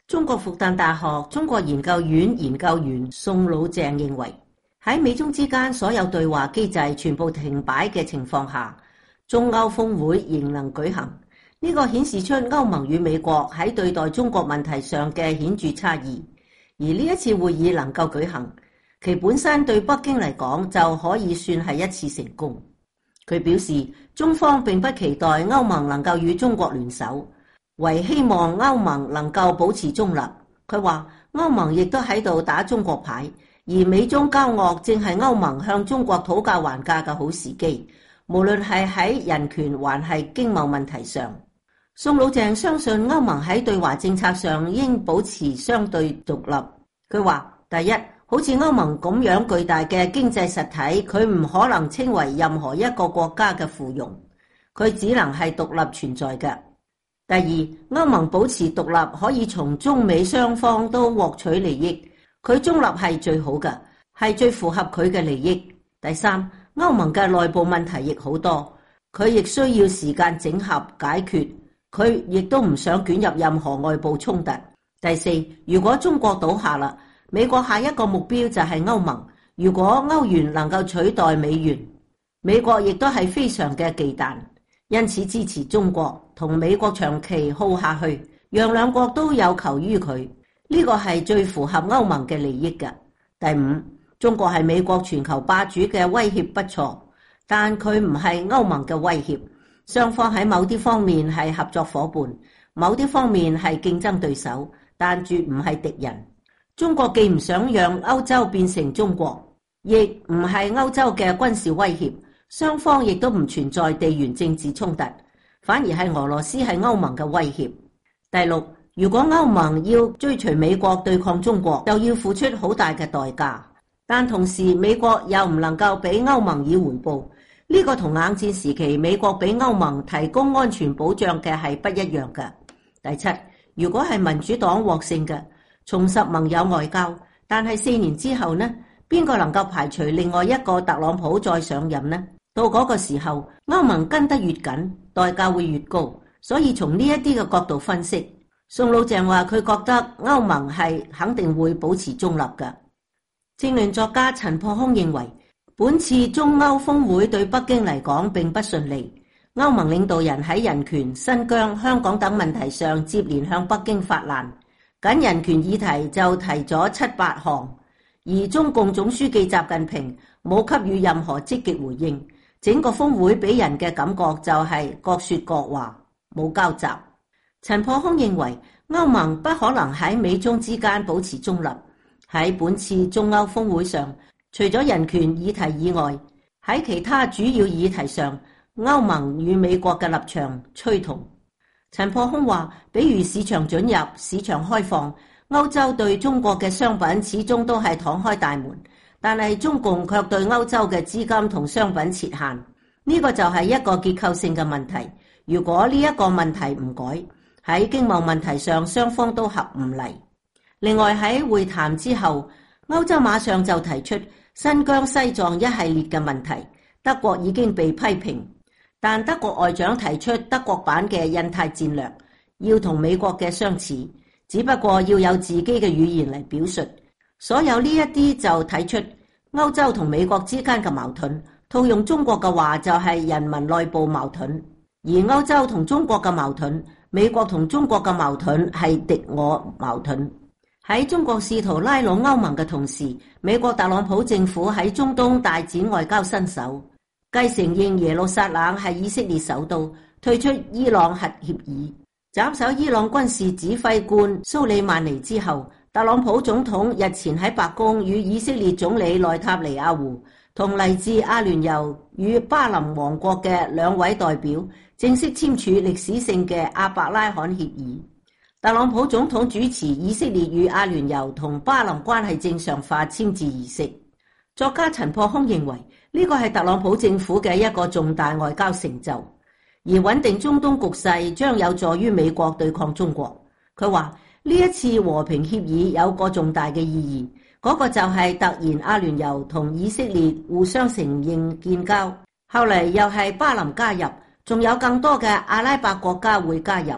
中國復旦大學中國研究院研究員宋魯鄭認為，喺美中之間所有對話機制全部停擺嘅情況下，中歐峰會仍能舉行。呢個顯示出歐盟與美國喺對待中國問題上嘅顯著差異。而呢一次會議能夠舉行，其本身對北京嚟講就可以算係一次成功。佢表示，中方並不期待歐盟能夠與中國聯手，唯希望歐盟能夠保持中立。佢話歐盟亦都喺度打中國牌，而美中交惡正係歐盟向中國討價還價嘅好時機，無論係喺人權還係經貿問題上。宋魯鄭相信歐盟喺對華政策上應保持相對獨立。佢話，第一，好似歐盟咁樣巨大嘅經濟實體，佢唔可能稱為任何一個國家嘅附庸，佢只能係獨立存在嘅。第二，歐盟保持獨立可以從中美雙方都獲取利益，佢中立係最好嘅，係最符合佢嘅利益。第三，歐盟嘅內部問題亦好多，佢亦需要時間整合解決，佢亦都唔想捲入任何外部衝突。第四，如果中國倒下啦，美國下一個目標就係歐盟。如果歐元能夠取代美元，美國亦都係非常嘅忌憚，因此支持中國同美國長期耗下去，讓兩國都有求於佢。呢個係最符合歐盟嘅利益嘅。第五，中國係美國全球霸主嘅威脅不錯，但佢唔係歐盟嘅威脅。雙方喺某啲方面係合作夥伴，某啲方面係競爭對手，但絕唔係敵人。中國既唔想讓歐洲變成中國，亦唔係歐洲嘅軍事威脅，雙方亦都唔存在地緣政治衝突，反而係俄羅斯係歐盟嘅威脅。第六，如果歐盟要追隨美國對抗中國，就要付出好大嘅代價，但同時美國又唔能夠俾歐盟以回報，呢個同硬戰時期美國俾歐盟提供安全保障嘅係不一樣嘅。第七，如果係民主黨獲勝嘅，重拾盟友外交，但係4年之後呢？邊個能夠排除另外一個特朗普再上任呢？到嗰個時候，歐盟跟得越緊，代價會越高。所以從呢一啲嘅角度分析，宋魯鄭話佢覺得歐盟係肯定會保持中立嘅。政論作家陳破空認為，本次中歐峰會對北京嚟講並不順利。歐盟領導人喺人權、新疆、香港等問題上接連向北京發難。僅人權議題就提咗7-8項，而中共總書記習近平冇給予任何積極回應，整個峰會俾人嘅感覺就係各說各話，冇交集。陳破空認為歐盟不可能喺美中之間保持中立。喺本次中歐峰會上，除咗人權議題以外，喺其他主要議題上，歐盟與美國嘅立場趨同。陳破空話，比如市場准入、市場開放，歐洲對中國嘅商品始終都係敞開大門，但係中共卻對歐洲嘅資金同商品設限，呢個就係一個結構性嘅問題。如果呢一個問題唔改，喺經貿問題上雙方都合唔嚟。另外喺會談之後，歐洲馬上就提出新疆、西藏一系列嘅問題，德國已經被批評。但德國外長提出德國版嘅印太戰略，要同美國嘅相似，只不過要有自己嘅語言嚟表述。所有呢一啲就睇出歐洲同美國之間嘅矛盾，套用中國嘅話就係人民內部矛盾。而歐洲同中國嘅矛盾，美國同中國嘅矛盾係敵我矛盾。喺中國試圖拉攏歐盟嘅同時，美國特朗普政府喺中東大展外交身手。繼承認耶路撒冷係以色列首都，退出伊朗核協議，斬首伊朗軍事指揮官蘇里曼尼之後，特朗普總統日前喺白宮與以色列總理內塔尼亞胡同嚟自阿聯酋與巴林王國嘅2位代表正式簽署歷史性嘅阿伯拉罕協議。特朗普總統主持以色列與阿聯酋同巴林關係正常化簽字儀式。作家陳破空認為，呢個係特朗普政府嘅一個重大外交成就，而穩定中東局勢將有助於美國對抗中國。佢話呢一次和平協議有個重大嘅意義，嗰個就係突然阿聯酋同以色列互相承認建交，後嚟又係巴林加入，仲有更多嘅阿拉伯國家會加入。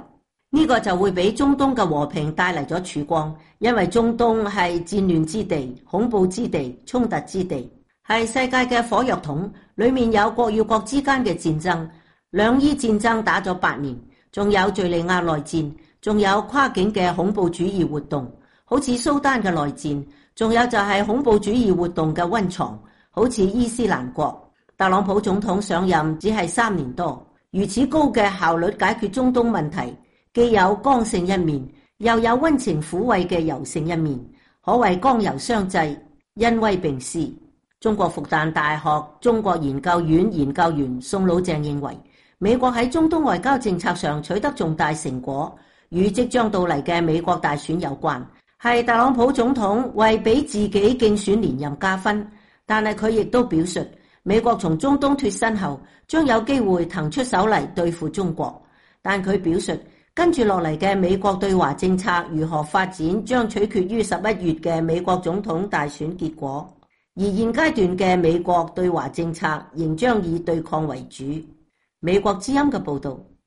呢個就會俾中東嘅和平帶嚟咗曙光，因為中東係戰亂之地、恐怖之地、衝突之地，係世界嘅火藥桶，裡面有國與國之間嘅戰爭，兩伊戰爭打咗8年，仲有敘利亞內戰，仲有跨境嘅恐怖主義活動，好似蘇丹嘅內戰，仲有就係恐怖主義活動嘅溫床，好似伊斯蘭國。特朗普總統上任只係3年多，如此高嘅效率解決中東問題，既有剛性一面，又有溫情撫慰嘅柔性一面，可謂剛柔相濟，恩威並施。中國復旦大學中國研究院研究員宋魯鄭認為，美國喺中東外交政策上取得重大成果，與即將到嚟嘅美國大選有關，係特朗普總統為俾自己競選連任加分。但係佢亦都表述，美國從中東脫身後，將有機會騰出手嚟對付中國。但佢表述，跟住落嚟嘅美國對華政策如何發展，將取決於11月嘅美國總統大選結果。而現階段嘅美國對華政策仍將以對抗為主。美國之音嘅報導。